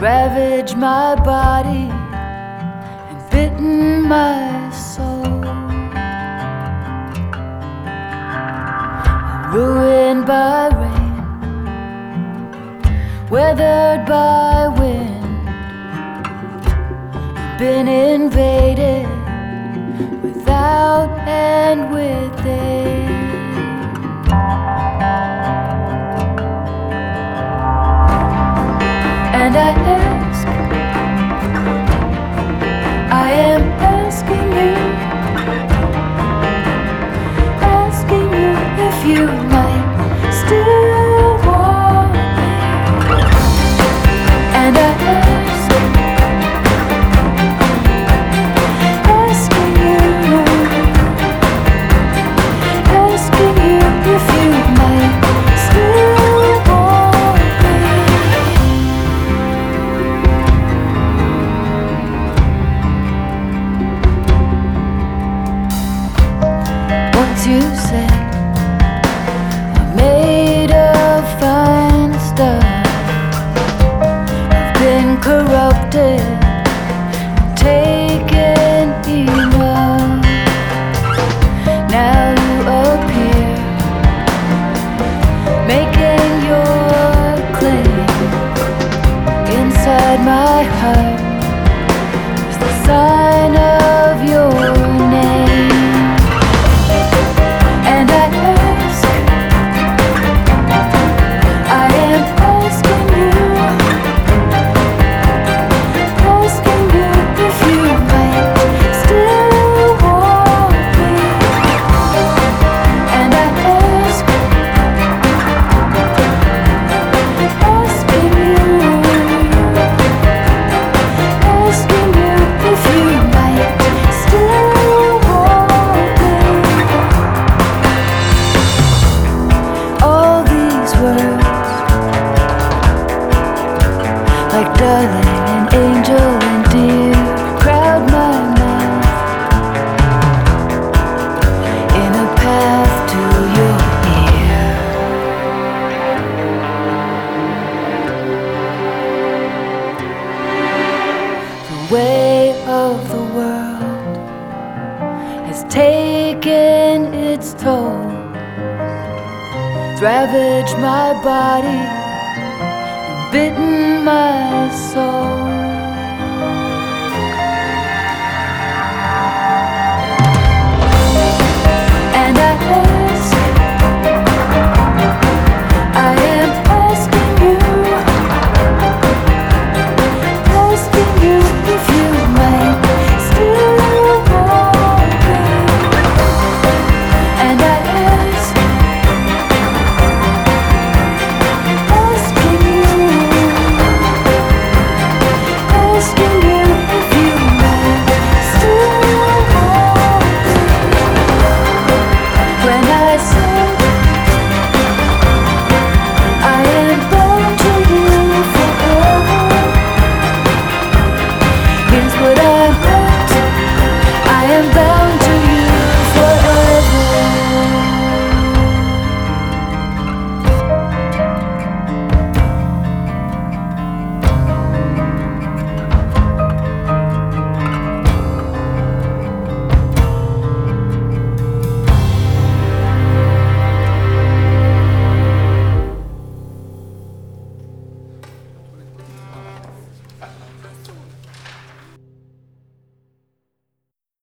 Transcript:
ravaged my body and bitten my soul. Ruined by rain, weathered by wind, been invaded without and within. And I am asking you if you might still want me. And I asking you if you might still want me. Once you said I'm made of fine stuff. I've been corrupted, taken enough. Now you appear, making your claim. Inside my heart is the sign of your name. And I am asking you if you might still want me. And I asking you if you might still want me. All these words, like darling and angel and dear, crowd my mind in a path to your ear. The way of the world has taken its toll. It's ravaged my body and bitten my soul.